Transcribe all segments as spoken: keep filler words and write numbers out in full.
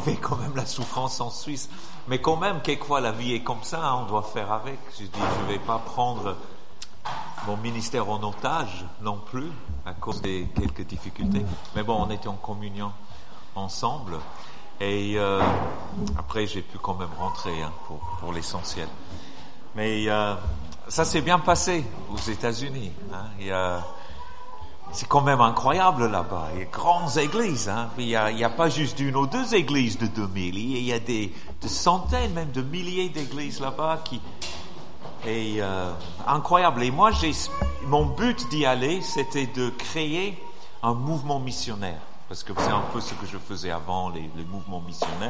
enlever quand même la souffrance en Suisse. Mais quand même, quelquefois, la vie est comme ça, hein, on doit faire avec. Je dis, je vais pas prendre mon ministère en otage non plus, à cause des quelques difficultés. Mais bon, on était en communion ensemble. Et euh, après, j'ai pu quand même rentrer hein, pour, pour l'essentiel. Mais euh, ça s'est bien passé aux États-Unis. Hein. Il y a, c'est quand même incroyable là-bas. Il y a grandes églises. Hein. Il y a, il y a pas juste une ou deux églises de deux mille. Il y a des, des centaines, même de milliers d'églises là-bas qui est euh, incroyable. Et moi, j'ai, mon but d'y aller, c'était de créer un mouvement missionnaire. Parce que c'est un peu ce que je faisais avant, les, les mouvements missionnaires.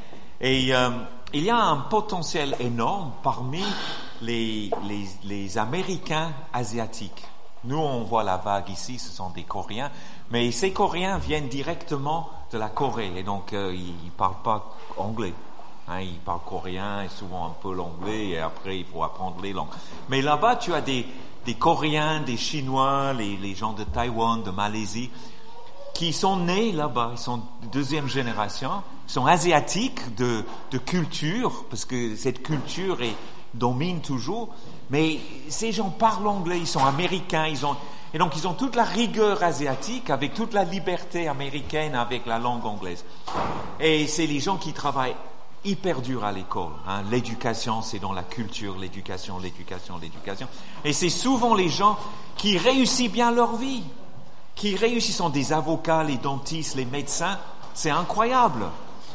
Et euh, il y a un potentiel énorme parmi les, les, les Américains asiatiques. Nous, on voit la vague ici, ce sont des Coréens, mais ces Coréens viennent directement de la Corée, et donc euh, ils ne parlent pas anglais. Hein, ils parlent coréen et souvent un peu l'anglais, et après il faut apprendre les langues. Mais là-bas, tu as des, des Coréens, des Chinois, les, les gens de Taïwan, de Malaisie, qui sont nés là-bas, ils sont deuxième génération, ils sont asiatiques de, de culture, parce que cette culture est, domine toujours, mais ces gens parlent anglais, ils sont américains, ils ont, et donc ils ont toute la rigueur asiatique avec toute la liberté américaine avec la langue anglaise. Et c'est les gens qui travaillent hyper dur à l'école. Hein. L'éducation, c'est dans la culture, l'éducation, l'éducation, l'éducation. Et c'est souvent les gens qui réussissent bien leur vie. Qui réussissent, sont des avocats, les dentistes, les médecins, c'est incroyable.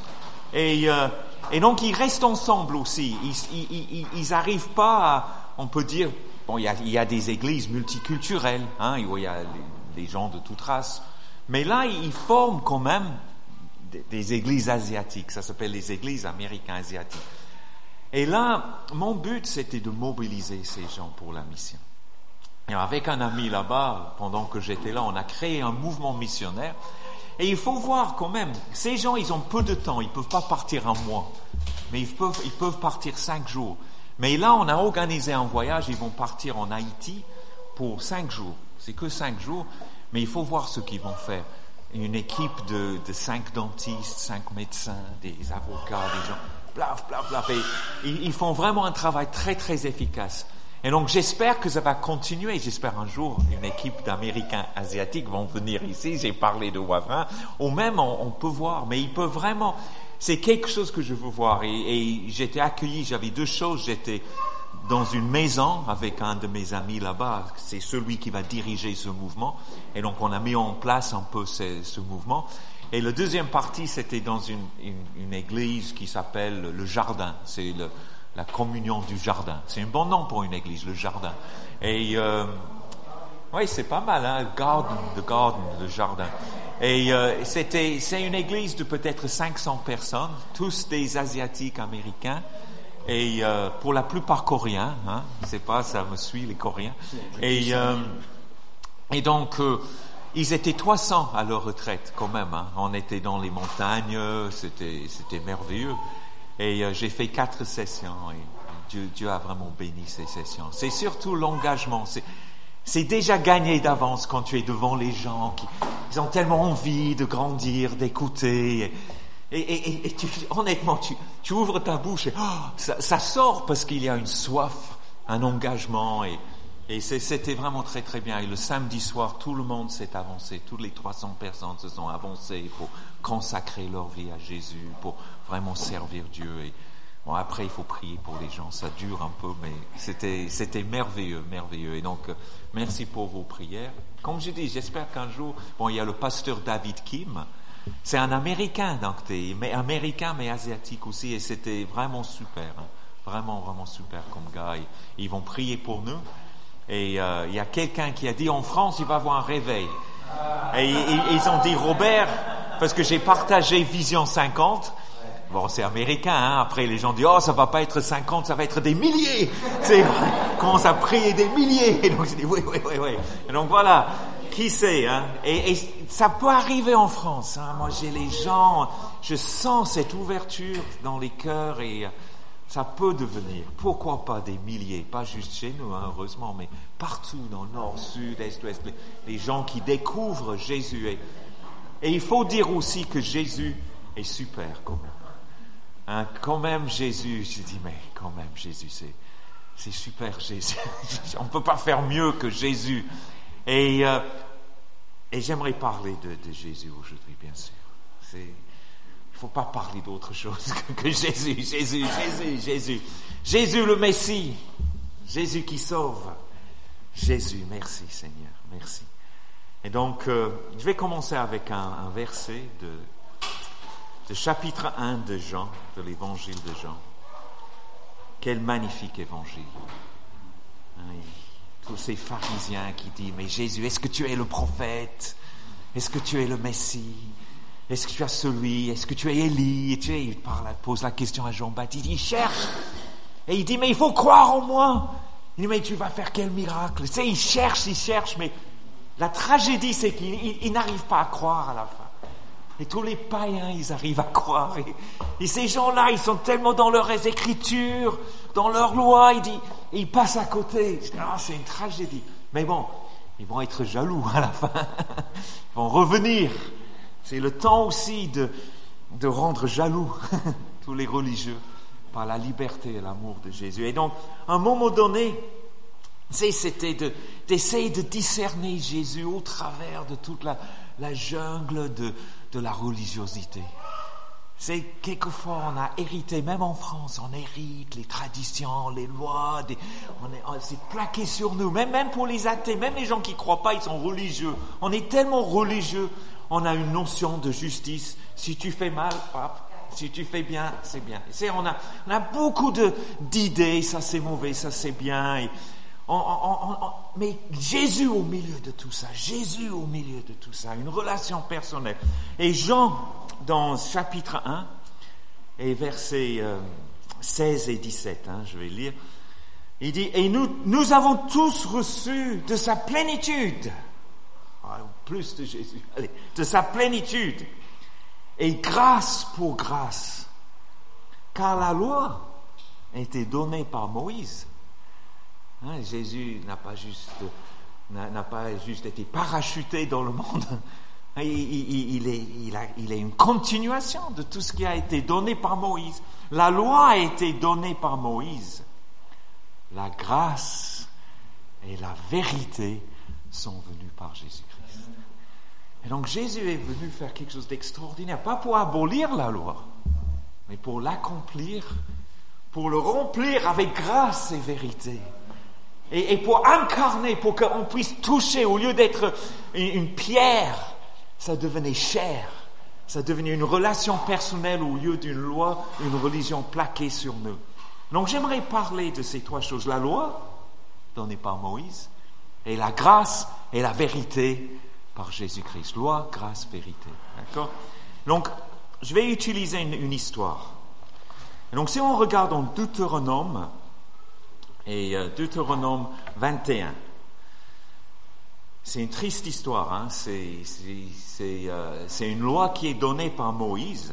Et, euh, et donc ils restent ensemble aussi. Ils, ils, ils arrivent pas à, on peut dire, bon, il y a, il y a des églises multiculturelles, hein, il y a les, les gens de toute race, mais là ils forment quand même des, des églises asiatiques. Ça s'appelle les églises américaines asiatiques. Et là, mon but c'était de mobiliser ces gens pour la mission. Et avec un ami là-bas, pendant que j'étais là, on a créé un mouvement missionnaire. Et il faut voir quand même, ces gens, ils ont peu de temps, ils peuvent pas partir un mois, mais ils peuvent, ils peuvent partir cinq jours. Mais là, on a organisé un voyage, ils vont partir en Haïti pour cinq jours. C'est que cinq jours, mais il faut voir ce qu'ils vont faire. Une équipe de, de cinq dentistes, cinq médecins, des avocats, des gens, blaf, blaf, blaf. Et ils, ils font vraiment un travail très, très efficace. Et donc j'espère que ça va continuer. J'espère un jour une équipe d'Américains asiatiques vont venir ici. J'ai parlé de Wavrin. Ou même on, on peut voir, mais ils peuvent vraiment. C'est quelque chose que je veux voir. Et, et j'étais accueilli. J'avais deux choses. J'étais dans une maison avec un de mes amis là-bas. C'est celui qui va diriger ce mouvement. Et donc on a mis en place un peu ce, ce mouvement. Et la deuxième partie, c'était dans une, une, une église qui s'appelle le Jardin. C'est le la communion du jardin. C'est un bon nom pour une église, le jardin. Et euh, oui, c'est pas mal, hein, garden, the garden, le jardin. Et euh, c'était, c'est une église de peut-être cinq cents personnes, tous des Asiatiques américains, et euh, pour la plupart coréens. Hein, c'est pas, ça me suit les Coréens. Et euh, et donc euh, ils étaient trois cents à leur retraite quand même. Hein. On était dans les montagnes, c'était c'était merveilleux. Et euh, j'ai fait quatre sessions et Dieu, Dieu a vraiment béni ces sessions. C'est surtout l'engagement. C'est, c'est déjà gagné d'avance quand tu es devant les gens qui ils ont tellement envie de grandir, d'écouter. Et, et, et, et tu, honnêtement, tu, tu ouvres ta bouche et oh, ça, ça sort parce qu'il y a une soif, un engagement. Et, et c'est, c'était vraiment très très bien. Et le samedi soir, tout le monde s'est avancé. Toutes les trois cents personnes se sont avancées pour consacrer leur vie à Jésus, pour vraiment servir Dieu. Et bon, après, il faut prier pour les gens. Ça dure un peu, mais c'était, c'était merveilleux, merveilleux. Et donc, euh, merci pour vos prières. Comme je dis, j'espère qu'un jour, bon, il y a le pasteur David Kim. C'est un Américain, donc, mais Américain, mais asiatique aussi. Et c'était vraiment super, hein. Vraiment, vraiment super comme gars. Et, ils vont prier pour nous. Et euh, il y a quelqu'un qui a dit, en France, il va y avoir un réveil. Et, et, et ils ont dit, Robert, parce que j'ai partagé Vision cinquante. Bon, c'est américain, hein. Après, les gens disent, oh, ça va pas être cinquante, ça va être des milliers. C'est, on commence à prier des milliers. Et donc, je dis, oui, oui, oui, oui. Et donc, voilà. Qui sait, hein. Et, et ça peut arriver en France, hein. Moi, j'ai les gens, je sens cette ouverture dans les cœurs et ça peut devenir, pourquoi pas des milliers, pas juste chez nous, hein, heureusement, mais partout dans le nord, sud, est, ouest, les gens qui découvrent Jésus. Et, et il faut dire aussi que Jésus est super quand même. Hein, quand même Jésus, je dis mais quand même Jésus, c'est, c'est super Jésus. On ne peut pas faire mieux que Jésus. Et, euh, et j'aimerais parler de, de Jésus aujourd'hui, bien sûr. C'est, il ne faut pas parler d'autre chose que, que Jésus, Jésus, Jésus, Jésus. Jésus le Messie, Jésus qui sauve. Jésus, merci Seigneur, merci. Et donc, euh, je vais commencer avec un, un verset de, de chapitre un de Jean, de l'évangile de Jean. Quel magnifique évangile. Hein, tous ces pharisiens qui disent, mais Jésus, est-ce que tu es le prophète? Est-ce que tu es le Messie? Est-ce que tu es celui? Est-ce que tu es Élie? Et tu sais, il parle, pose la question à Jean-Baptiste, il cherche. Et il dit, mais il faut croire en moi. Il dit, mais tu vas faire quel miracle? Tu sais, il cherche, il cherche, mais la tragédie, c'est qu'il il, il n'arrive pas à croire à la fin. Et tous les païens, ils arrivent à croire. Et, et ces gens-là, ils sont tellement dans leurs écritures, dans leur loi, ils, disent, et ils passent à côté. Ah, c'est une tragédie. Mais bon, ils vont être jaloux à la fin. Ils vont revenir. C'est le temps aussi de, de rendre jaloux tous les religieux par la liberté et l'amour de Jésus. Et donc, à un moment donné, c'était de, d'essayer de discerner Jésus au travers de toute la, la jungle de, de la religiosité. C'est quelquefois on a hérité, même en France, on hérite les traditions, les lois, des, on est, on, c'est plaqué sur nous. Même, même pour les athées, même les gens qui ne croient pas, ils sont religieux. On est tellement religieux, on a une notion de justice. Si tu fais mal, hop, si tu fais bien, c'est bien. C'est, on, a, on a beaucoup de, d'idées, ça c'est mauvais, ça c'est bien. Et, On, on, on, on, mais Jésus au milieu de tout ça, Jésus au milieu de tout ça, une relation personnelle. Et Jean, dans chapitre un, et versets euh, seize et dix-sept, hein, je vais lire, il dit, et nous, nous avons tous reçu de sa plénitude, ah, plus de Jésus, allez, de sa plénitude, et grâce pour grâce, car la loi a été donnée par Moïse. Hein, Jésus n'a pas juste n'a, n'a pas juste été parachuté dans le monde. Il, il, il, est, il, a, il est une continuation de tout ce qui a été donné par Moïse. La loi a été donnée par Moïse. La grâce et la vérité sont venues par Jésus-Christ. Et donc Jésus est venu faire quelque chose d'extraordinaire, pas pour abolir la loi, mais pour l'accomplir, pour le remplir avec grâce et vérité. Et, et pour incarner, pour qu'on puisse toucher, au lieu d'être une, une pierre, ça devenait chair. Ça devenait une relation personnelle au lieu d'une loi, une religion plaquée sur nous. Donc j'aimerais parler de ces trois choses. La loi, donnée par Moïse, et la grâce et la vérité par Jésus-Christ. Loi, grâce, vérité. D'accord? Donc, je vais utiliser une, une histoire. Et donc si on regarde en Deutéronome, et euh, Deutéronome vingt et un. C'est une triste histoire, hein? c'est, c'est, c'est, euh, c'est une loi qui est donnée par Moïse,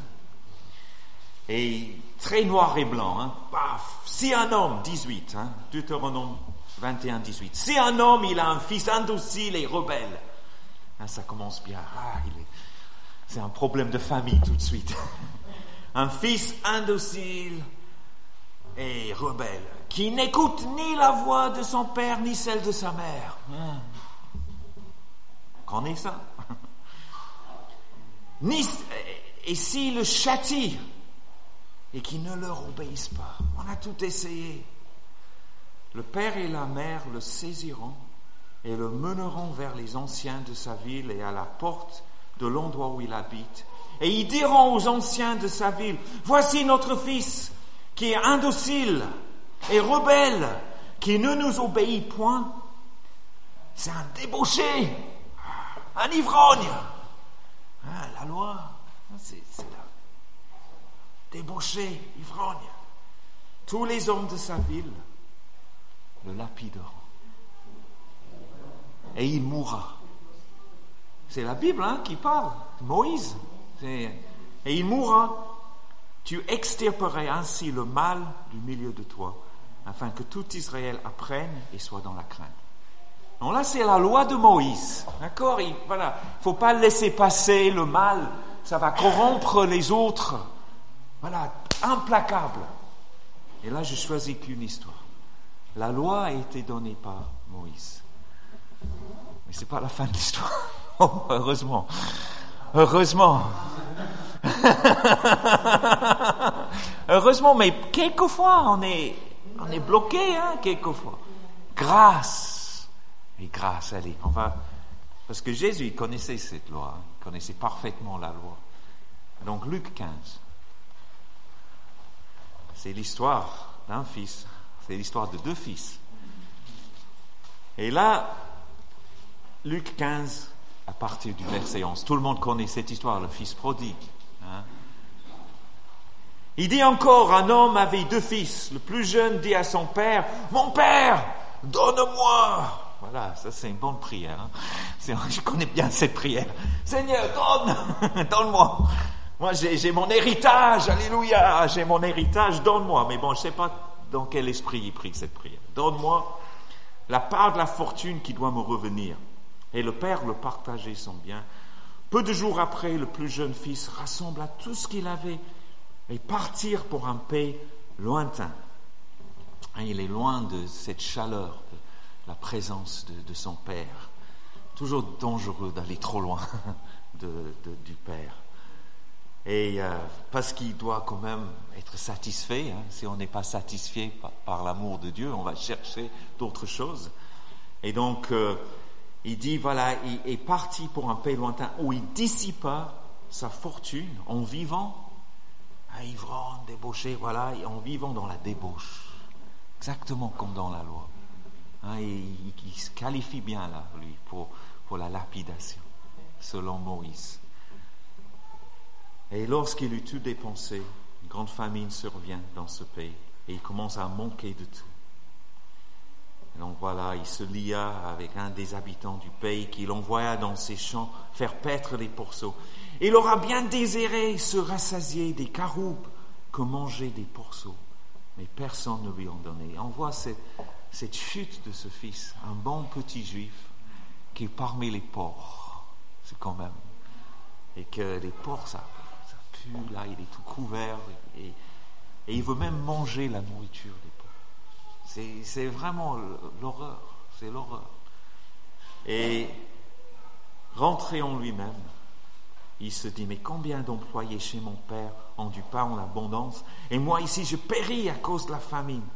et très noir et blanc. Hein? Paf, si un homme, dix-huit, hein? Deutéronome vingt et un, dix-huit, si un homme il a un fils indocile et rebelle, hein, ça commence bien, ah, il est, c'est un problème de famille tout de suite. Un fils indocile et rebelle, qui n'écoute ni la voix de son père, ni celle de sa mère. Hum. Connais ça? Ni, et s'il le châtie, et qui ne leur obéissent pas. On a tout essayé. Le père et la mère le saisiront et le mèneront vers les anciens de sa ville et à la porte de l'endroit où il habite. Et ils diront aux anciens de sa ville, voici notre fils, qui est indocile et rebelle, qui ne nous obéit point. C'est un débauché, un ivrogne. Ah, la loi, c'est, c'est là. Débauché, ivrogne. Tous les hommes de sa ville le lapideront. Et il mourra. C'est la Bible hein, qui parle, Moïse. C'est... Et il mourra. Tu extirperais ainsi le mal du milieu de toi, afin que tout Israël apprenne et soit dans la crainte. Donc là, c'est la loi de Moïse. D'accord? Il voilà, faut pas laisser passer le mal ça va corrompre les autres. Voilà, implacable. Et là, je choisis qu'une histoire. La loi a été donnée par Moïse. Mais ce n'est pas la fin de l'histoire. Oh, heureusement. Heureusement. Heureusement, mais quelquefois, on est, on est bloqué, hein, quelquefois. Grâce. Et grâce, allez, on va... Parce que Jésus, il connaissait cette loi. Hein, il connaissait parfaitement la loi. Donc, Luc quinze. C'est l'histoire d'un fils. C'est l'histoire de deux fils. Et là, Luc quinze, à partir du verset onze, tout le monde connaît cette histoire, le fils prodigue. Hein? Il dit encore, un homme avait deux fils. Le plus jeune dit à son père, « Mon père, donne-moi !» Voilà, ça c'est une bonne prière. Hein? C'est, je connais bien cette prière. « Seigneur, donne, donne-moi !» Moi, j'ai, j'ai mon héritage, alléluia, j'ai mon héritage, donne-moi. Mais bon, je ne sais pas dans quel esprit il prie cette prière. Donne-moi la part de la fortune qui doit me revenir. Et le père le partageait son bien. Peu de jours après, le plus jeune fils rassembla tout ce qu'il avait et partir pour un pays lointain. Il est loin de cette chaleur, de la présence de, de son père. Toujours dangereux d'aller trop loin de, de, du père. Et euh, parce qu'il doit quand même être satisfait. Hein. Si on n'est pas satisfait par, par l'amour de Dieu, on va chercher d'autres choses. Et donc, euh, il dit, voilà, il est parti pour un pays lointain où il dissipa sa fortune en vivant, un ivrogne, débauché, voilà, en vivant dans la débauche. Exactement comme dans la loi. Hein, et il, il se qualifie bien là, lui, pour, pour la lapidation, selon Moïse. Et lorsqu'il eut tout dépensé, une grande famine survient dans ce pays et il commence à manquer de tout. Et donc voilà, il se lia avec un des habitants du pays qu'il envoya dans ses champs faire paître les pourceaux. Il aura bien désiré se rassasier des caroubes que mangeaient des pourceaux, mais personne ne lui en donnait. Et on voit cette, cette chute de ce fils, un bon petit juif qui est parmi les porcs, c'est quand même, et que les porcs, ça... là, il est tout couvert et, et il veut même manger la nourriture des porcs. C'est, c'est vraiment l'horreur, c'est l'horreur. Et rentré en lui-même, il se dit, mais combien d'employés chez mon père ont du pain en abondance et moi ici je péris à cause de la famine.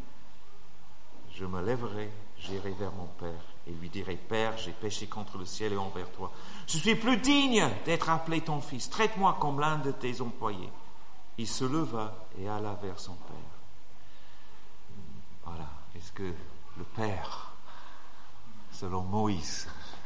Je me lèverai, j'irai vers mon père et lui dirai, Père, j'ai péché contre le ciel et envers toi. Je suis plus digne d'être appelé ton fils. Traite-moi comme l'un de tes employés. Il se leva et alla vers son père. Voilà. Est-ce que le père, selon Moïse,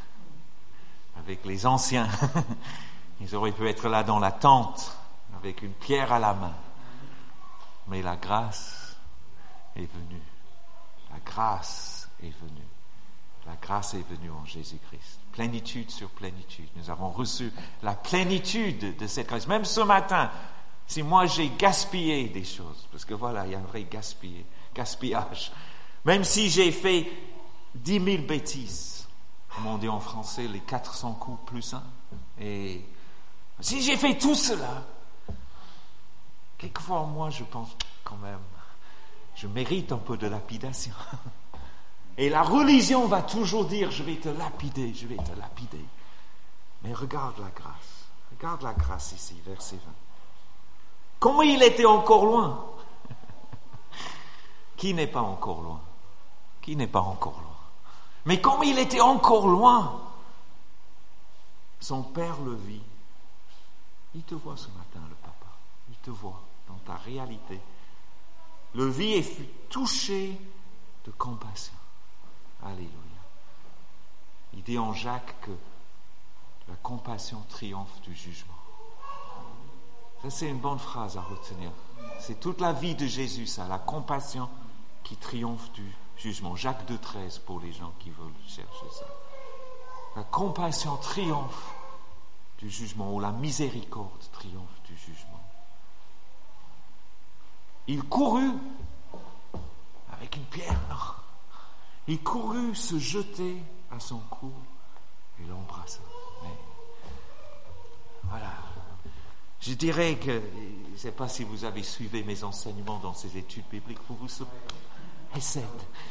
avec les anciens, ils auraient pu être là dans la tente, avec une pierre à la main. Mais la grâce est venue. La grâce est venue. La grâce est venue en Jésus-Christ. Plénitude sur plénitude. Nous avons reçu la plénitude de cette grâce. Même ce matin, si moi j'ai gaspillé des choses, parce que voilà, il y a un vrai gaspillé, gaspillage. Même si j'ai fait dix mille bêtises, comme on dit en français, les quatre cents coups plus un. Et si j'ai fait tout cela, quelquefois moi je pense quand même, je mérite un peu de lapidation. Et la religion va toujours dire, je vais te lapider, je vais te lapider. Mais regarde la grâce. Regarde la grâce ici, verset vingt. Comment il était encore loin? Qui n'est pas encore loin? Qui n'est pas encore loin? Mais comme il était encore loin, son père le vit. Il te voit ce matin, le papa. Il te voit dans ta réalité. Le vit et fut touché de compassion. Alléluia. Il dit en Jacques que la compassion triomphe du jugement. Ça, c'est une bonne phrase à retenir. C'est toute la vie de Jésus, ça, la compassion qui triomphe du jugement. Jacques deux treize pour les gens qui veulent chercher ça. La compassion triomphe du jugement, ou la miséricorde triomphe du jugement. Il courut avec une pierre, non. Il courut se jeter à son cou et l'embrassa. Mais voilà. Je dirais que, je ne sais pas si vous avez suivi mes enseignements dans ces études bibliques, vous vous souvenez? Hesed.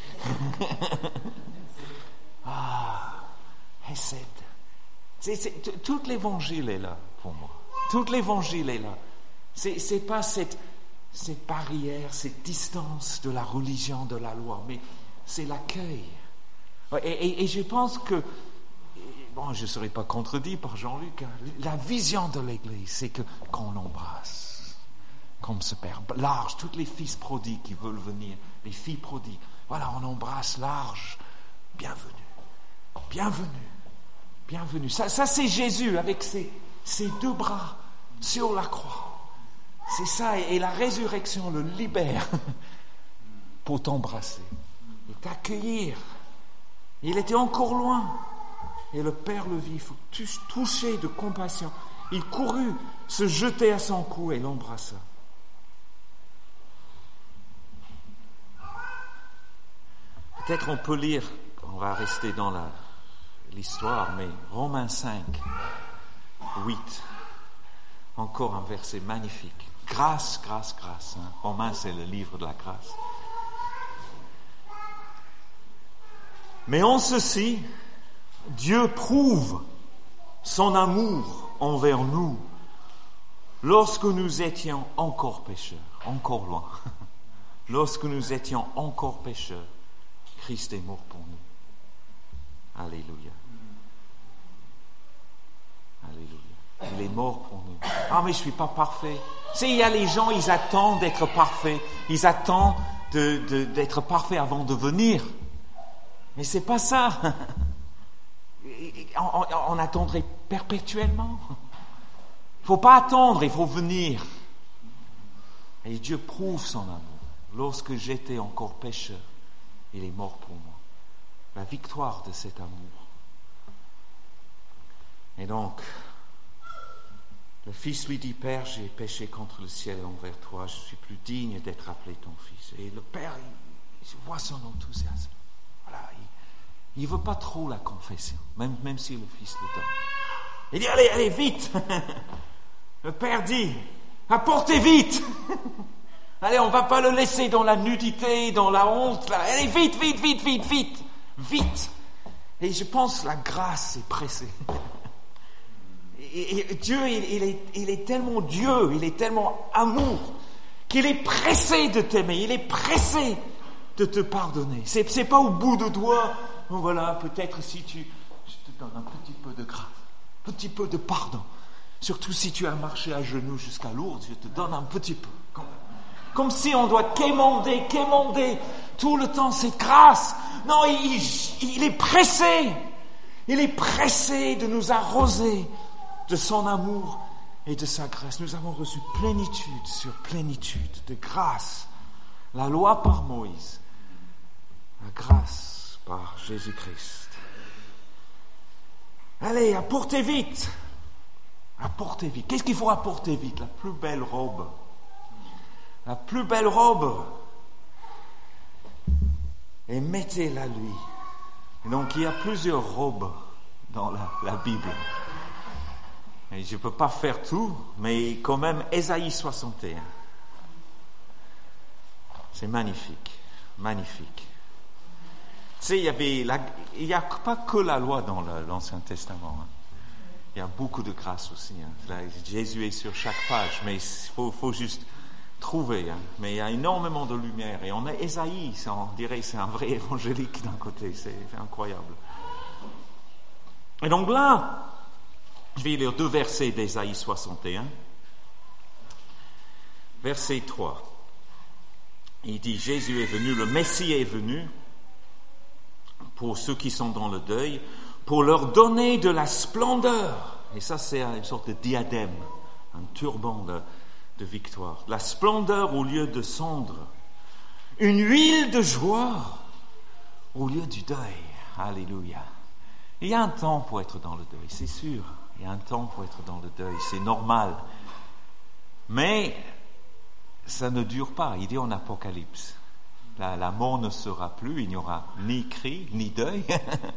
Ah, Hesed. C'est, c'est, tout l'évangile est là pour moi. Tout l'évangile est là. C'est, c'est pas cette, cette barrière, cette distance de la religion, de la loi, mais c'est l'accueil. Et, et, et je pense que, bon, je ne serai pas contredit par Jean-Luc, hein, la vision de l'Église, c'est que qu'on l'embrasse, comme ce Père large, tous les fils prodigues qui veulent venir, les filles prodigues, voilà, on embrasse large, bienvenue, bienvenue, bienvenue. Ça, ça c'est Jésus avec ses, ses deux bras sur la croix. C'est ça, et, et la résurrection le libère pour t'embrasser et t'accueillir. Il était encore loin. Et le Père le vit, touché de compassion. Il courut, se jeter à son cou et l'embrassa. Peut-être on peut lire, on va rester dans la, l'histoire, mais Romains cinq, huit, encore un verset magnifique. Grâce, grâce, grâce. Hein. Romains, c'est le livre de la grâce. Mais en ceci, Dieu prouve son amour envers nous lorsque nous étions encore pécheurs, encore loin. Lorsque nous étions encore pécheurs, Christ est mort pour nous. Alléluia. Alléluia. Il est mort pour nous. Ah, mais je ne suis pas parfait. Tu sais, il y a les gens, ils attendent d'être parfaits. Ils attendent de, de, d'être parfaits avant de venir. Mais c'est pas ça. On, on, on attendrait perpétuellement. Il ne faut pas attendre, il faut venir. Et Dieu prouve son amour. Lorsque j'étais encore pécheur, il est mort pour moi. La victoire de cet amour. Et donc, le fils lui dit, Père, j'ai péché contre le ciel et envers toi, je suis plus digne d'être appelé ton fils. Et le Père, il, il voit son enthousiasme. Voilà, il ne veut pas trop la confession, même, même si le fils le donne. Il dit, allez, allez, vite. Le Père dit, apportez vite. Allez, on ne va pas le laisser dans la nudité, dans la honte. Là. Allez, vite, vite, vite, vite, vite, vite. Et je pense que la grâce est pressée. Et, et Dieu, il, il, est, il est tellement Dieu, il est tellement amour, qu'il est pressé de t'aimer, il est pressé de te pardonner. C'est, c'est pas au bout de doigt. Oh, voilà, peut-être si tu... Je te donne un petit peu de grâce, un petit peu de pardon. Surtout si tu as marché à genoux jusqu'à Lourdes, je te donne un petit peu. Comme, comme si on doit quémander, quémander tout le temps cette grâce. Non, il, il est pressé. Il est pressé de nous arroser de son amour et de sa grâce. Nous avons reçu plénitude sur plénitude de grâce. La loi par Moïse, la grâce par Jésus-Christ. Allez, apportez vite. Apportez vite. Qu'est-ce qu'il faut apporter vite? La plus belle robe. La plus belle robe. Et mettez-la lui. Donc il y a plusieurs robes dans la, la Bible. Et je ne peux pas faire tout, mais quand même, Ésaïe soixante et un. C'est magnifique, magnifique. Tu sais, il y avait la, il n'y a pas que la loi dans le, l'Ancien Testament. Hein. Il y a beaucoup de grâce aussi. Hein. Là, Jésus est sur chaque page, mais il faut, faut juste trouver. Hein. Mais il y a énormément de lumière. Et on a Ésaïe, on dirait que c'est un vrai évangélique d'un côté. C'est, c'est incroyable. Et donc là, je vais lire deux versets d'Ésaïe soixante et un. Verset trois. Il dit, Jésus est venu, le Messie est venu pour ceux qui sont dans le deuil, pour leur donner de la splendeur. Et ça, c'est une sorte de diadème, un turban de, de victoire. La splendeur au lieu de cendre. Une huile de joie au lieu du deuil. Alléluia. Il y a un temps pour être dans le deuil, c'est sûr. Il y a un temps pour être dans le deuil, c'est normal. Mais ça ne dure pas. Il dit en Apocalypse. La, la mort ne sera plus, il n'y aura ni cri, ni deuil.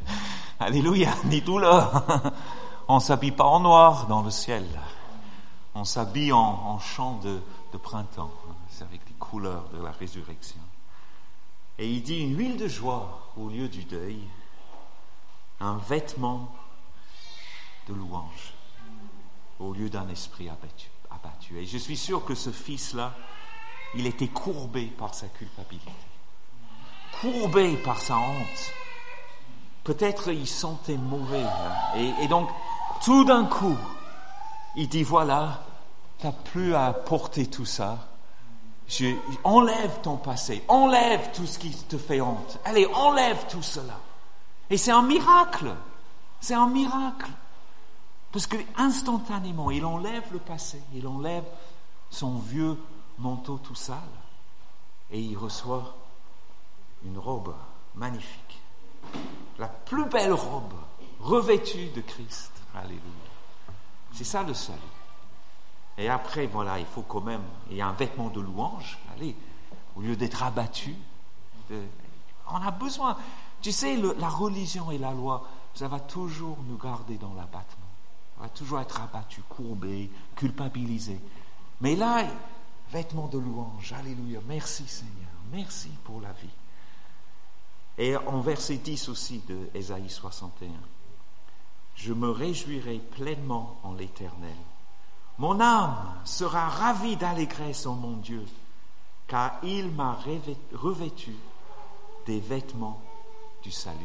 Alléluia, ni douleur. On ne s'habille pas en noir dans le ciel. on s'habille en, en chant de, de printemps. C'est avec les couleurs de la résurrection. Et il dit une huile de joie au lieu du deuil, un vêtement de louange au lieu d'un esprit abattu. abattu. Et je suis sûr que ce fils-là, il était courbé par sa culpabilité, courbé par sa honte. Peut-être il sentait mauvais. Hein. Et, et donc, tout d'un coup, il dit, voilà, tu n'as plus à porter tout ça. Je, enlève ton passé, enlève tout ce qui te fait honte. Allez, enlève tout cela. Et c'est un miracle. C'est un miracle. Parce que instantanément, il enlève le passé, il enlève son vieux manteau tout sale. Et il reçoit une robe magnifique. La plus belle robe revêtue de Christ. Alléluia. C'est ça le salut. Et après, voilà, il faut quand même, il y a un vêtement de louange. Allez, au lieu d'être abattu, de, on a besoin. Tu sais, le, la religion et la loi, ça va toujours nous garder dans l'abattement. On va toujours être abattu, courbé, culpabilisé. Mais là, vêtement de louange. Alléluia. Merci Seigneur. Merci pour la vie. Et en verset dix aussi de Ésaïe soixante et un. Je me réjouirai pleinement en l'Éternel. Mon âme sera ravie d'allégresse en mon Dieu, car il m'a revêtu des vêtements du salut.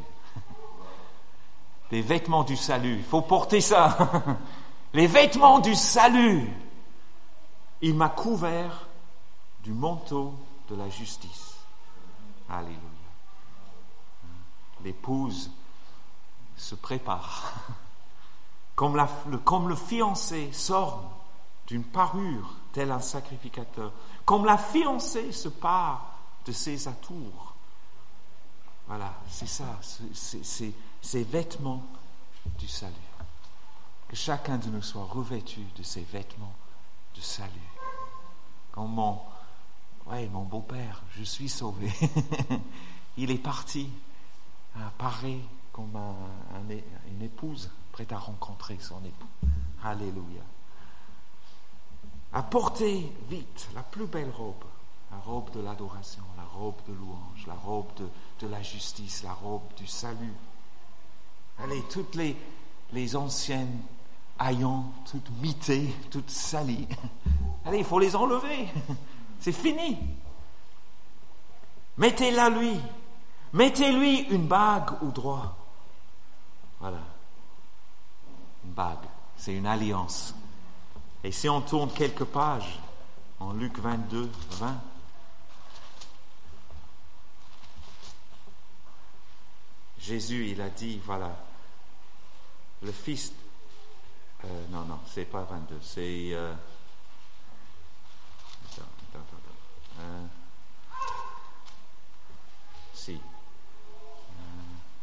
Des vêtements du salut. Il faut porter ça. Les vêtements du salut. Il m'a couvert du manteau de la justice. Alléluia. L'épouse se prépare. Comme, la, le, comme le fiancé sort d'une parure tel un sacrificateur. Comme la fiancée se part de ses atours. Voilà, c'est ça, c'est, c'est, c'est ces vêtements du salut. Que chacun de nous soit revêtu de ces vêtements de salut. Comme mon, ouais, mon beau-père, je suis sauvé. Il est parti, paré comme un, un, une épouse prête à rencontrer son époux. Alléluia. Apportez vite la plus belle robe, la robe de l'adoration, la robe de louange, la robe de, de la justice, la robe du salut. Allez, toutes les, les anciennes haillons, toutes mitées, toutes salies. Allez, il faut les enlever. C'est fini. Mettez-la lui. Mettez-lui une bague au doigt. Voilà. Une bague. C'est une alliance. Et si on tourne quelques pages, en Luc vingt-deux, vingt, Jésus, il a dit, voilà, le fils, euh, non, non, c'est pas vingt-deux, c'est, euh, attends, attends, attends, euh, si, euh,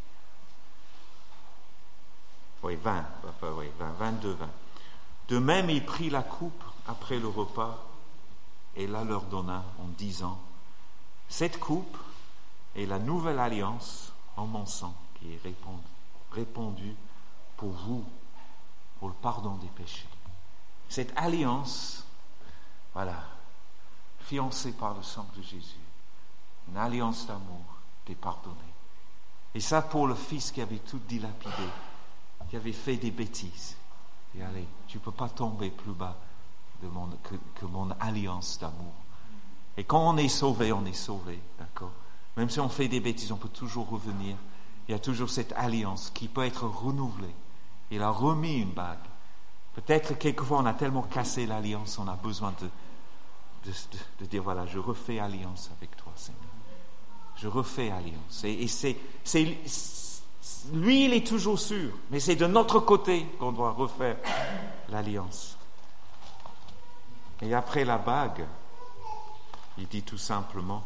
oui, vingt, enfin, oui, vingt, vingt-deux, vingt. De même, il prit la coupe après le repas et la leur donna en disant, cette coupe est la nouvelle alliance en mon sang qui est répandue, répandue pour vous, pour le pardon des péchés. Cette alliance, voilà, fiancée par le sang de Jésus, une alliance d'amour, t'est pardonnée. Et ça pour le fils qui avait tout dilapidé, qui avait fait des bêtises. Et allez, tu ne peux pas tomber plus bas de mon, que, que mon alliance d'amour. Et quand on est sauvé, on est sauvé, d'accord? Même si on fait des bêtises, on peut toujours revenir. Il y a toujours cette alliance qui peut être renouvelée. Il a remis une bague. Peut-être quelquefois on a tellement cassé l'alliance, on a besoin de, de, de, de dire, voilà, je refais alliance avec toi, Seigneur. Je refais alliance. Et, et c'est, c'est, lui, il est toujours sûr, mais c'est de notre côté qu'on doit refaire l'alliance. Et après la bague, il dit tout simplement,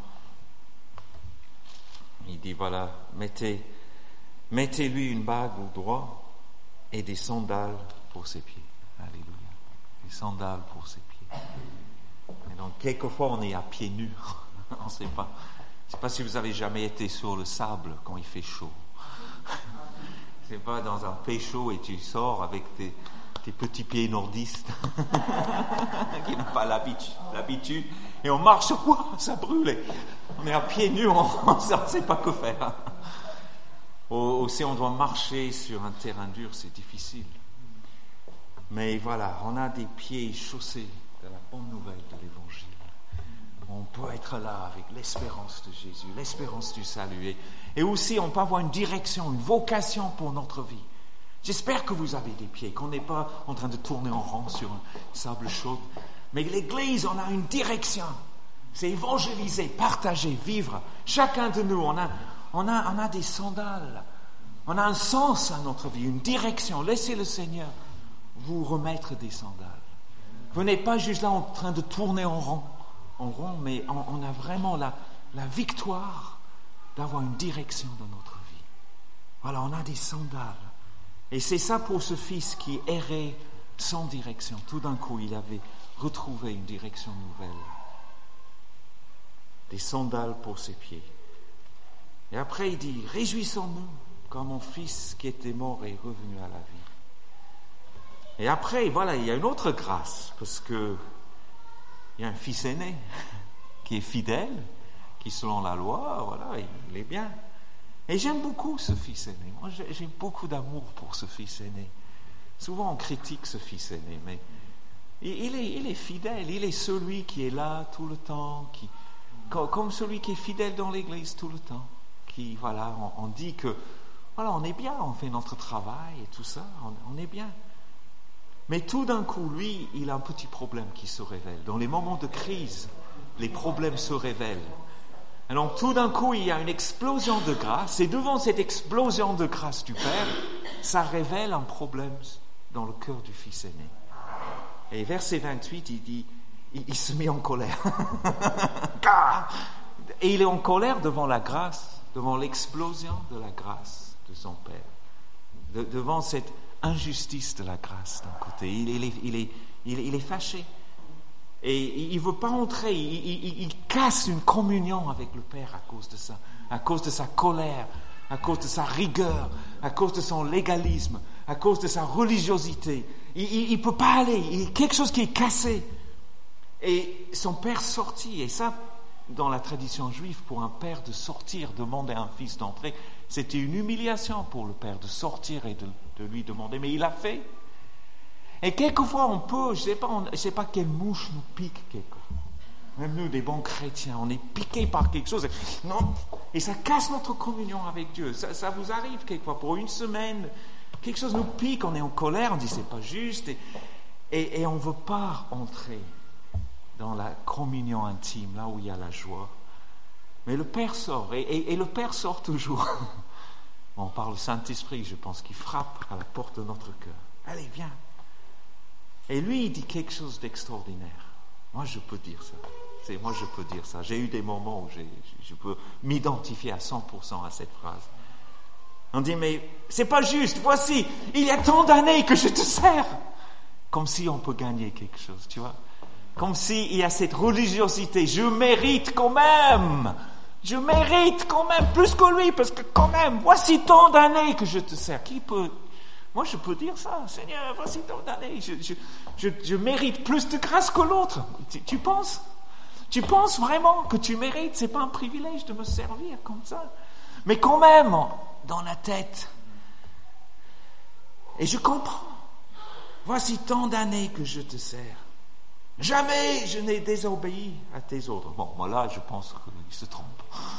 il dit, voilà, mettez, mettez-lui une bague au doigt et des sandales pour ses pieds. Alléluia. Des sandales pour ses pieds. Et donc, quelquefois, on est à pieds nus. On ne sait pas. Je ne sais pas si vous avez jamais été sur le sable quand il fait chaud. C'est pas dans un pécho et tu sors avec tes, tes petits pieds nordistes qui n'ont pas l'habitude, l'habitude. Et on marche, ouah, ça brûle. On est à pieds nus, on ne sait pas que faire. Aussi, on doit marcher sur un terrain dur, c'est difficile. Mais voilà, on a des pieds chaussés de la bonne nouvelle de l'Évangile. On peut être là avec l'espérance de Jésus, l'espérance du salut. Et, et aussi, on peut avoir une direction, une vocation pour notre vie. J'espère que vous avez des pieds, qu'on n'est pas en train de tourner en rond sur un sable chaud. Mais l'Église, on a une direction. C'est évangéliser, partager, vivre. Chacun de nous, on a, on a, on a des sandales. On a un sens à notre vie, une direction. Laissez le Seigneur vous remettre des sandales. Vous n'êtes pas juste là en train de tourner en rond, en rond mais on, on a vraiment la, la victoire d'avoir une direction dans notre vie. Voilà, on a des sandales. Et c'est ça pour ce fils qui errait sans direction. Tout d'un coup, il avait retrouvé une direction nouvelle. Des sandales pour ses pieds. Et après, il dit, réjouissons-nous quand mon fils qui était mort est revenu à la vie. Et après, voilà, il y a une autre grâce, parce que il y a un fils aîné qui est fidèle, qui selon la loi, voilà, il est bien. Et j'aime beaucoup ce fils aîné. Moi, j'ai beaucoup d'amour pour ce fils aîné. Souvent, on critique ce fils aîné, mais il est, il est fidèle. Il est celui qui est là tout le temps, qui, comme celui qui est fidèle dans l'Église tout le temps. Qui, voilà, on, on dit que, voilà, on est bien, on fait notre travail et tout ça, on, on est bien. Mais tout d'un coup, lui, il a un petit problème qui se révèle. Dans les moments de crise, les problèmes se révèlent. Et donc, tout d'un coup, il y a une explosion de grâce. Et devant cette explosion de grâce du Père, ça révèle un problème dans le cœur du fils aîné. Et verset vingt-huit, il dit, il, il se met en colère. Et il est en colère devant la grâce, devant l'explosion de la grâce de son Père. De, devant cette injustice de la grâce d'un côté. Il, il, est, il, est, il, est, il est fâché. Et il ne veut pas entrer, il, il, il casse une communion avec le Père à cause de ça, à cause de sa colère, à cause de sa rigueur, à cause de son légalisme, à cause de sa religiosité. Il ne peut pas aller, il y a quelque chose qui est cassé. Et son Père sortit, et ça, dans la tradition juive, pour un père de sortir, demander à un fils d'entrer, c'était une humiliation pour le Père de sortir et de, de lui demander, mais il l'a fait. Et quelquefois, on peut, je ne sais pas, on, je sais pas quelle mouche nous pique quelquefois. Même nous, des bons chrétiens, on est piqués par quelque chose. Et, non, et ça casse notre communion avec Dieu. Ça, ça vous arrive quelquefois, pour une semaine, quelque chose nous pique, on est en colère, on dit c'est pas juste. Et, et, et on ne veut pas entrer dans la communion intime, là où il y a la joie. Mais le Père sort, et, et, et le Père sort toujours. On parle du Saint-Esprit, je pense, qui frappe à la porte de notre cœur. Allez, viens. Et lui, il dit quelque chose d'extraordinaire. Moi, je peux dire ça. C'est, moi, je peux dire ça. J'ai eu des moments où j'ai, je peux m'identifier à cent pour cent à cette phrase. On dit, mais c'est pas juste. Voici, il y a tant d'années que je te sers. Comme si on peut gagner quelque chose, tu vois. Comme s'il y a cette religiosité. Je mérite quand même. Je mérite quand même plus que lui, parce que quand même, voici tant d'années que je te sers. Qui peut... Moi, je peux dire ça, Seigneur, voici tant d'années, je, je, je, je mérite plus de grâce que l'autre. Tu, tu penses Tu penses vraiment que tu mérites? C'est pas un privilège de me servir comme ça. Mais quand même, dans la tête, et je comprends, voici tant d'années que je te sers. Jamais je n'ai désobéi à tes ordres. Bon, moi là, je pense qu'il se trompe.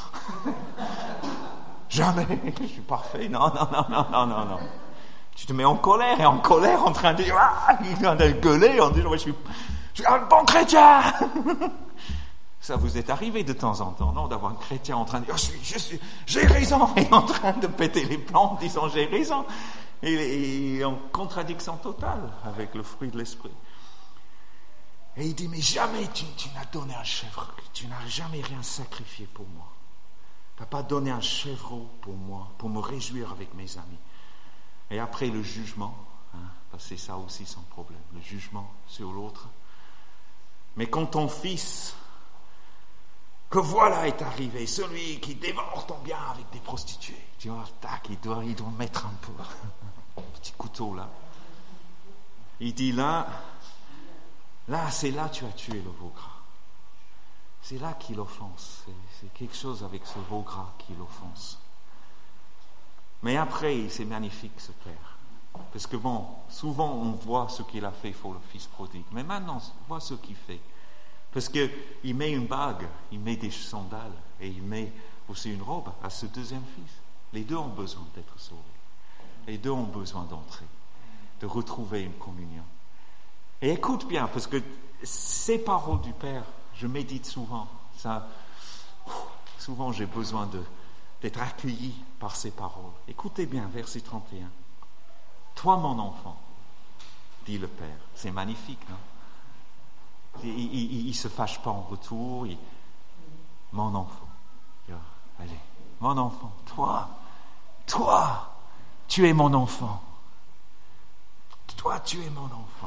Jamais, je suis parfait. Non, non, non, non, non, non, non. Tu te mets en colère, et en colère, en train de dire, ah, il vient de gueuler, en disant, je suis, je suis un bon chrétien. Ça vous est arrivé de temps en temps, non, d'avoir un chrétien en train de dire, je suis, je suis, j'ai raison, et en train de péter les plombs, en disant, j'ai raison, et, et en contradiction totale avec le fruit de l'esprit. Et il dit, mais jamais tu, tu n'as donné un chèvre, tu n'as jamais rien sacrifié pour moi. Tu n'as pas donné un chèvreau pour moi, pour me réjouir avec mes amis. Et après le jugement, hein, parce que c'est ça aussi son problème, le jugement sur l'autre. Mais quand ton fils, que voilà est arrivé, celui qui dévore ton bien avec des prostituées, tu vois, tac, il doit, il doit mettre un peu, un petit couteau là. il dit là, là, c'est là que tu as tué le veau gras. C'est là qu'il offense. C'est, c'est quelque chose avec ce veau gras qu'il offense. Mais après, c'est magnifique, ce père. Parce que bon, souvent on voit ce qu'il a fait pour le fils prodigue. Mais maintenant, on voit ce qu'il fait. Parce qu'il met une bague, il met des sandales et il met aussi une robe à ce deuxième fils. Les deux ont besoin d'être sauvés. Les deux ont besoin d'entrer, de retrouver une communion. Et écoute bien, parce que ces paroles du Père, je médite souvent. Ça, souvent j'ai besoin de, d'être accueilli par ces paroles. Écoutez bien, verset trente et un. Toi, mon enfant, dit le Père. C'est magnifique, non? Il ne se fâche pas en retour. Il... Mon enfant. Allez, mon enfant, toi, toi, tu es mon enfant. Toi, tu es mon enfant.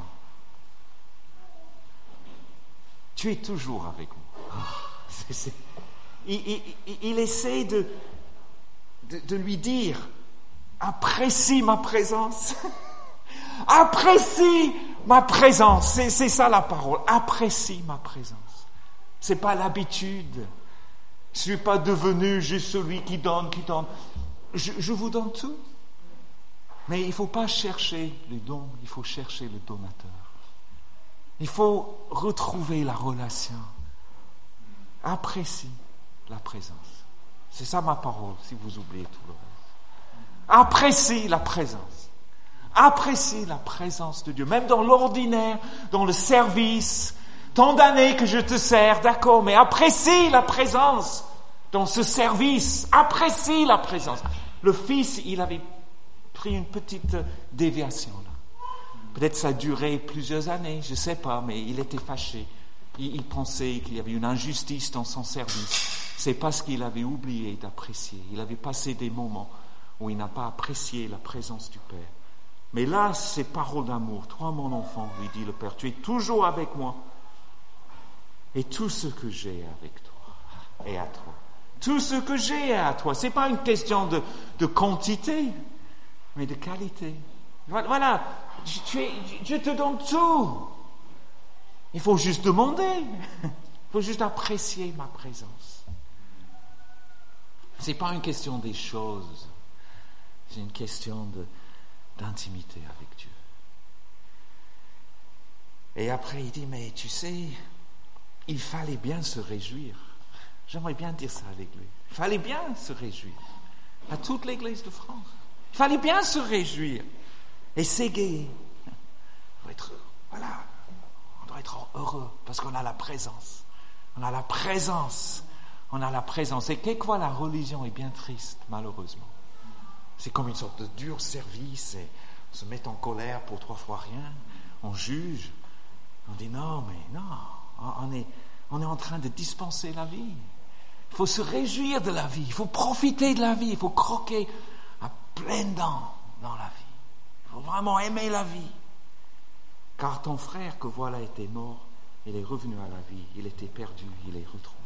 Tu es toujours avec moi. C'est, c'est... Il, il, il essaie de, de, de lui dire, apprécie ma présence. Apprécie ma présence. C'est, c'est ça la parole. Apprécie ma présence. C'est pas l'habitude. Je suis pas devenu juste celui qui donne, qui donne. Je, je vous donne tout. Mais il faut pas chercher les dons. Il faut chercher le donateur. Il faut retrouver la relation. Apprécie la présence. C'est ça ma parole, si vous oubliez tout le reste. Apprécie la présence. Apprécie la présence de Dieu. Même dans l'ordinaire, dans le service, tant d'années que je te sers, d'accord, mais apprécie la présence dans ce service. Apprécie la présence. Le fils, il avait pris une petite déviation là. Peut-être ça a duré plusieurs années, je ne sais pas, mais il était fâché. Il, il pensait qu'il y avait une injustice dans son service. C'est parce qu'il avait oublié d'apprécier. Il avait passé des moments où il n'a pas apprécié la présence du Père. Mais là, c'est parole d'amour. Toi, mon enfant, lui dit le Père, tu es toujours avec moi. Et tout ce que j'ai avec toi est à toi. Tout ce que j'ai est à toi. Ce n'est pas une question de, de quantité, mais de qualité. Voilà, tu es, je te donne tout. Il faut juste demander. Il faut juste apprécier ma présence. Ce n'est pas une question des choses. C'est une question de, d'intimité avec Dieu. Et après, il dit, mais tu sais, il fallait bien se réjouir. J'aimerais bien dire ça avec lui. Il fallait bien se réjouir. À toute l'Église de France. Il fallait bien se réjouir. Et s'égayer. On doit être, voilà, on doit être heureux parce qu'on a la présence. On a la présence. On a la présence. Et quelquefois, la religion est bien triste, malheureusement. C'est comme une sorte de dur service. Et on se met en colère pour trois fois rien. On juge. On dit non, mais non. On est, on est en train de dispenser la vie. Il faut se réjouir de la vie. Il faut profiter de la vie. Il faut croquer à pleines dents dans la vie. Il faut vraiment aimer la vie. Car ton frère que voilà était mort, il est revenu à la vie. Il était perdu, il est retrouvé.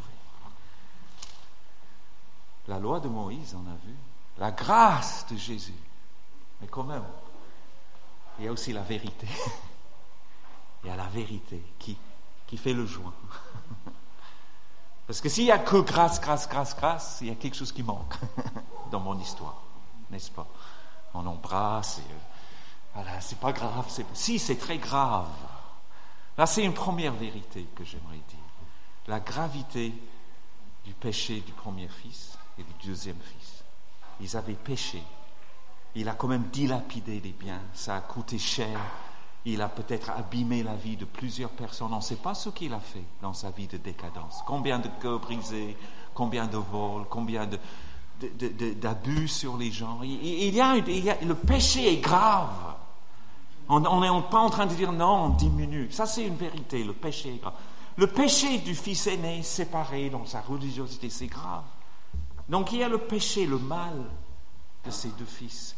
La loi de Moïse, on a vu. La grâce de Jésus. Mais quand même, il y a aussi la vérité. Il y a la vérité qui, qui fait le joint. Parce que s'il n'y a que grâce, grâce, grâce, grâce, il y a quelque chose qui manque dans mon histoire, n'est-ce pas? On embrasse et euh, voilà, c'est pas grave. C'est... Si, c'est très grave. Là, c'est une première vérité que j'aimerais dire. La gravité du péché du premier fils et du deuxième fils. Ils avaient péché. Il a quand même dilapidé des biens. Ça a coûté cher. Il a peut-être abîmé la vie de plusieurs personnes. On ne sait pas ce qu'il a fait dans sa vie de décadence. Combien de cœurs brisés, combien de vols, combien de, de, de, de, d'abus sur les gens. Il, il, y a, il y a, le péché est grave. On n'est pas en train de dire non, on diminue. Ça, c'est une vérité. Le péché est grave. Le péché du fils aîné séparé dans sa religiosité, c'est grave. Donc il y a le péché, le mal de ces deux fils.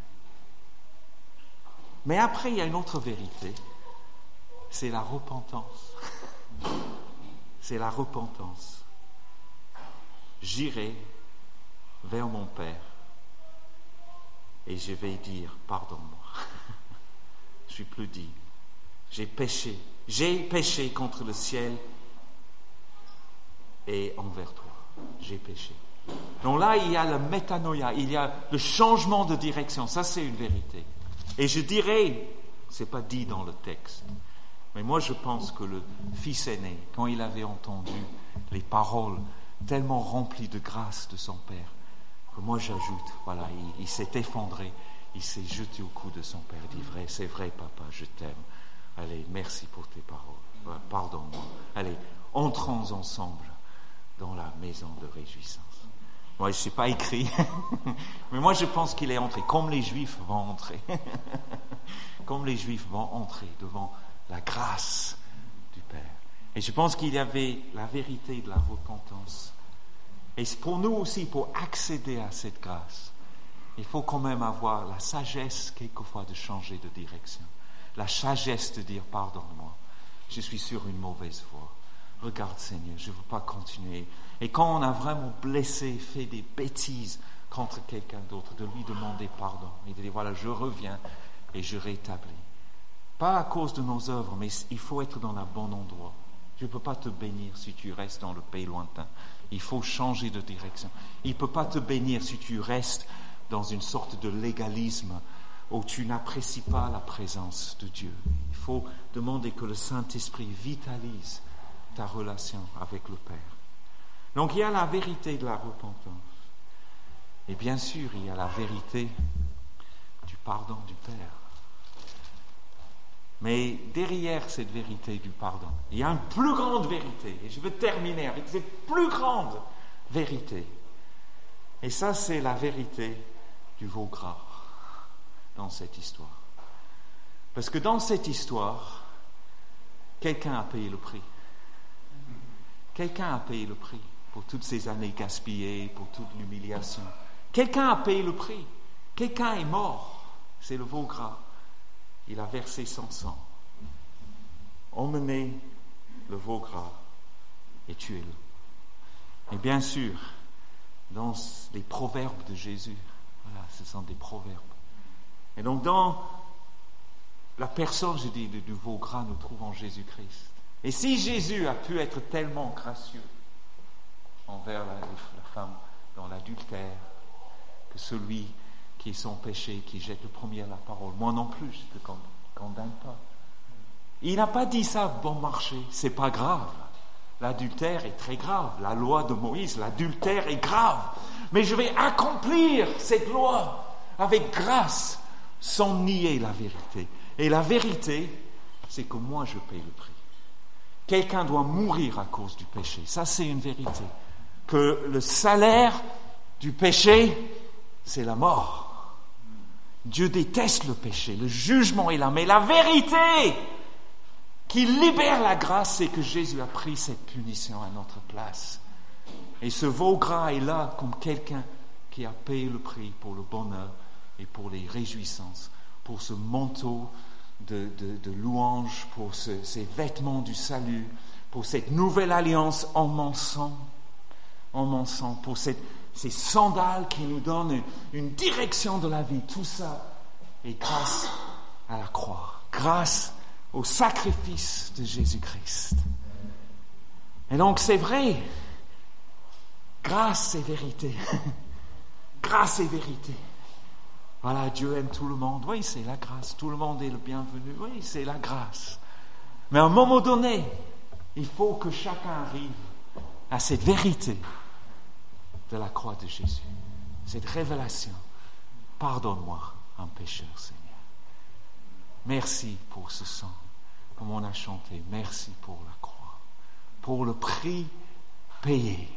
Mais après, il y a une autre vérité. C'est la repentance. C'est la repentance. J'irai vers mon Père et je vais dire, pardonne-moi. Je suis plus digne J'ai péché. J'ai péché contre le ciel et envers toi. J'ai péché. Donc là, il y a le métanoïa, il y a le changement de direction. Ça, c'est une vérité. Et je dirais, c'est pas dit dans le texte, mais moi, je pense que le fils aîné, quand il avait entendu les paroles tellement remplies de grâce de son père, que moi, j'ajoute, voilà, il, il s'est effondré, il s'est jeté au cou de son père, il dit, vrai, c'est vrai, papa, je t'aime. Allez, merci pour tes paroles. Pardonne-moi. Allez, entrons ensemble dans la maison de réjouissance. Moi, je ne sais pas écrit, mais moi, je pense qu'il est entré, comme les Juifs vont entrer. Comme les Juifs vont entrer devant la grâce du Père. Et je pense qu'il y avait la vérité de la repentance. Et pour nous aussi, pour accéder à cette grâce, il faut quand même avoir la sagesse, quelquefois, de changer de direction. La sagesse de dire, pardonne-moi, je suis sur une mauvaise voie. Regarde, Seigneur, je ne veux pas continuer. Et quand on a vraiment blessé, fait des bêtises contre quelqu'un d'autre, de lui demander pardon. Et de dire, voilà, je reviens et je rétablis. Pas à cause de nos œuvres, mais il faut être dans le bon endroit. Je ne peux pas te bénir si tu restes dans le pays lointain. Il faut changer de direction. Il ne peut pas te bénir si tu restes dans une sorte de légalisme où tu n'apprécies pas la présence de Dieu. Il faut demander que le Saint-Esprit vitalise ta relation avec le Père. Donc il y a la vérité de la repentance. Et bien sûr, il y a la vérité du pardon du Père. Mais derrière cette vérité du pardon, il y a une plus grande vérité. Et je veux terminer avec cette plus grande vérité. Et ça, c'est la vérité du veau gras dans cette histoire. Parce que dans cette histoire, quelqu'un a payé le prix. Quelqu'un a payé le prix pour toutes ces années gaspillées, pour toute l'humiliation. Quelqu'un a payé le prix. Quelqu'un est mort. C'est le veau gras. Il a versé son sang. Emmenez le veau gras et tuez-le. Et bien sûr, dans les proverbes de Jésus, voilà, ce sont des proverbes. Et donc dans la personne, je dis, du veau gras, nous trouvons Jésus-Christ. Et si Jésus a pu être tellement gracieux envers la, la femme dans l'adultère, que celui qui est sans péché, qui jette le premier à la parole, moi non plus, je ne te condamne pas. Il n'a pas dit ça bon marché, c'est pas grave. L'adultère est très grave. La loi de Moïse, l'adultère est grave. Mais je vais accomplir cette loi avec grâce, sans nier la vérité. Et la vérité, c'est que moi je paye le prix. Quelqu'un doit mourir à cause du péché. Ça, c'est une vérité. Que le salaire du péché, c'est la mort. Dieu déteste le péché. Le jugement est là. Mais la vérité qui libère la grâce, c'est que Jésus a pris cette punition à notre place. Et ce veau gras est là comme quelqu'un qui a payé le prix pour le bonheur et pour les réjouissances, pour ce manteau de, de, de louange, pour ce, ces vêtements du salut, pour cette nouvelle alliance en mon sang, en mon sang, pour cette, ces sandales qui nous donnent une, une direction de la vie. Tout ça est grâce à la croix, grâce au sacrifice de Jésus-Christ. Et donc c'est vrai, grâce et vérité, grâce et vérité. Voilà, Dieu aime tout le monde. Oui, c'est la grâce. Tout le monde est le bienvenu. Oui, c'est la grâce. Mais à un moment donné, il faut que chacun arrive à cette vérité de la croix de Jésus. Cette révélation. Pardonne-moi, un pécheur, Seigneur. Merci pour ce sang, comme on a chanté. Merci pour la croix, pour le prix payé.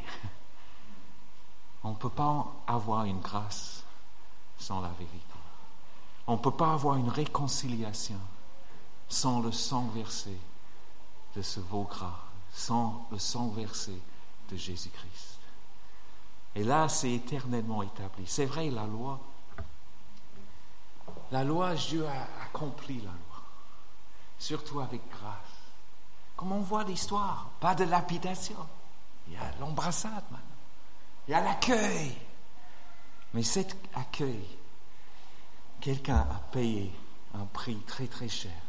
On ne peut pas avoir une grâce sans la vérité. On ne peut pas avoir une réconciliation sans le sang versé de ce veau gras, sans le sang versé de Jésus-Christ. Et là, c'est éternellement établi. C'est vrai, la loi, la loi, Dieu a accompli la loi, surtout avec grâce. Comme on voit l'histoire, pas de lapidation. Il y a l'embrassade maintenant. Il y a l'accueil. Mais cet accueil, quelqu'un a payé un prix très très cher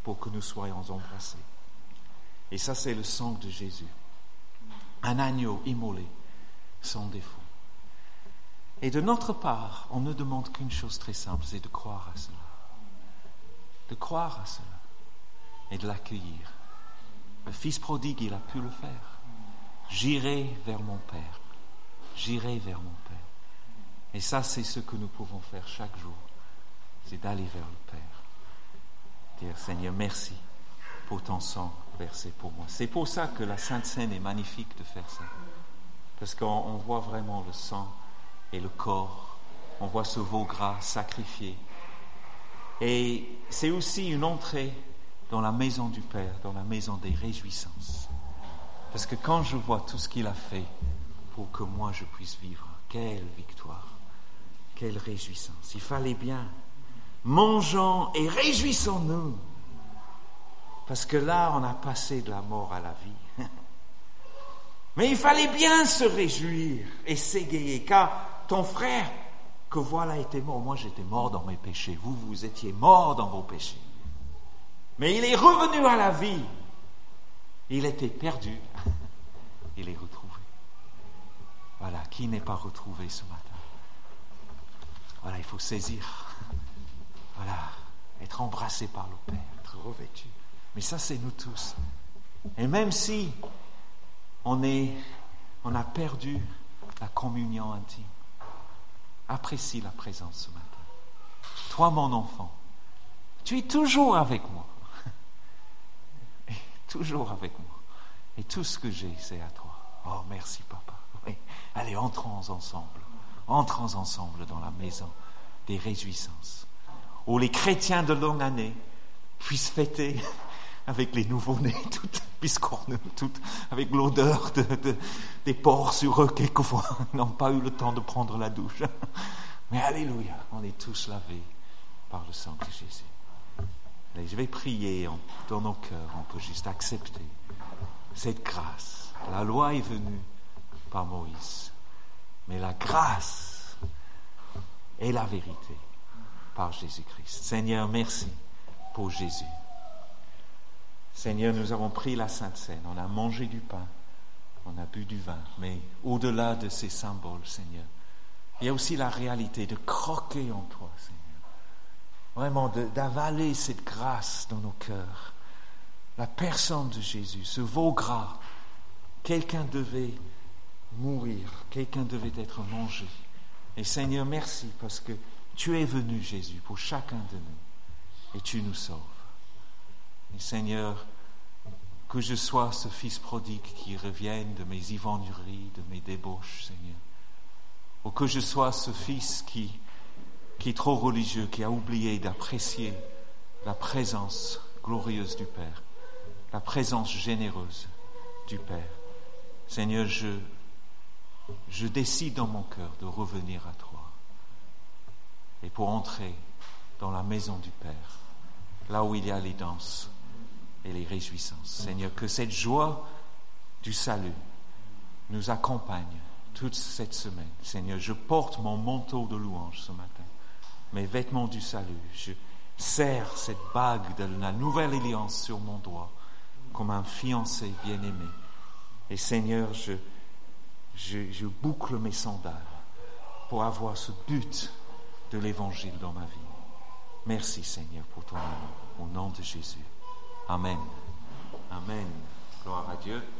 pour que nous soyons embrassés. Et ça, c'est le sang de Jésus. Un agneau immolé, sans défaut. Et de notre part, on ne demande qu'une chose très simple, c'est de croire à cela. De croire à cela et de l'accueillir. Le fils prodigue, il a pu le faire. J'irai vers mon Père. J'irai vers mon Père. Et ça, c'est ce que nous pouvons faire chaque jour. C'est d'aller vers le Père. Dire, Seigneur, merci pour ton sang versé pour moi. C'est pour ça que la Sainte Seine est magnifique de faire ça. Parce qu'on on voit vraiment le sang et le corps. On voit ce veau gras sacrifié. Et c'est aussi une entrée dans la maison du Père, dans la maison des réjouissances. Parce que quand je vois tout ce qu'il a fait pour que moi je puisse vivre, quelle victoire, quelle réjouissance. Il fallait bien. Mangeons et réjouissons-nous. Parce que là, on a passé de la mort à la vie. Mais il fallait bien se réjouir et s'égayer, car ton frère, que voilà, était mort. Moi, j'étais mort dans mes péchés. Vous, vous étiez mort dans vos péchés. Mais il est revenu à la vie. Il était perdu. Il est retrouvé. Voilà, qui n'est pas retrouvé ce matin? Voilà, il faut saisir. Voilà, être embrassé par le Père, être revêtu. Mais ça, c'est nous tous. Et même si on est, on a perdu la communion intime, apprécie la présence ce matin. Toi, mon enfant, tu es toujours avec moi. Toujours avec moi. Et tout ce que j'ai, c'est à toi. Oh, merci, papa. Oui. Allez, entrons ensemble. Entrons ensemble dans la maison des réjouissances, où les chrétiens de longue année puissent fêter avec les nouveaux-nés, toutes biscornues, toutes avec l'odeur de, de, des porcs sur eux, quelquefois, n'ont pas eu le temps de prendre la douche. Mais alléluia, on est tous lavés par le sang de Jésus. Allez, je vais prier on, dans nos cœurs, on peut juste accepter cette grâce. La loi est venue par Moïse, mais la grâce et la vérité par Jésus-Christ. Seigneur, merci pour Jésus. Seigneur, nous avons pris la Sainte Seine, on a mangé du pain, on a bu du vin, mais au-delà de ces symboles, Seigneur, il y a aussi la réalité de croquer en toi, Seigneur. Vraiment de, d'avaler cette grâce dans nos cœurs. La personne de Jésus, ce veau gras, quelqu'un devait mourir, quelqu'un devait être mangé. Et Seigneur, merci parce que tu es venu, Jésus, pour chacun de nous et tu nous sauves. Et Seigneur, que je sois ce fils prodigue qui revienne de mes ivrogneries, de mes débauches, Seigneur. Ou que je sois ce fils qui, qui est trop religieux, qui a oublié d'apprécier la présence glorieuse du Père, la présence généreuse du Père. Seigneur, je, je décide dans mon cœur de revenir à toi et pour entrer dans la maison du Père, là où il y a les danses et les réjouissances. Seigneur, que cette joie du salut nous accompagne toute cette semaine. Seigneur, je porte mon manteau de louange ce matin, mes vêtements du salut. Je serre cette bague de la nouvelle alliance sur mon doigt comme un fiancé bien-aimé. Et Seigneur, je, je, je boucle mes sandales pour avoir ce but de l'évangile dans ma vie. Merci Seigneur pour ton amour, au nom de Jésus. Amen. Amen. Gloire à Dieu.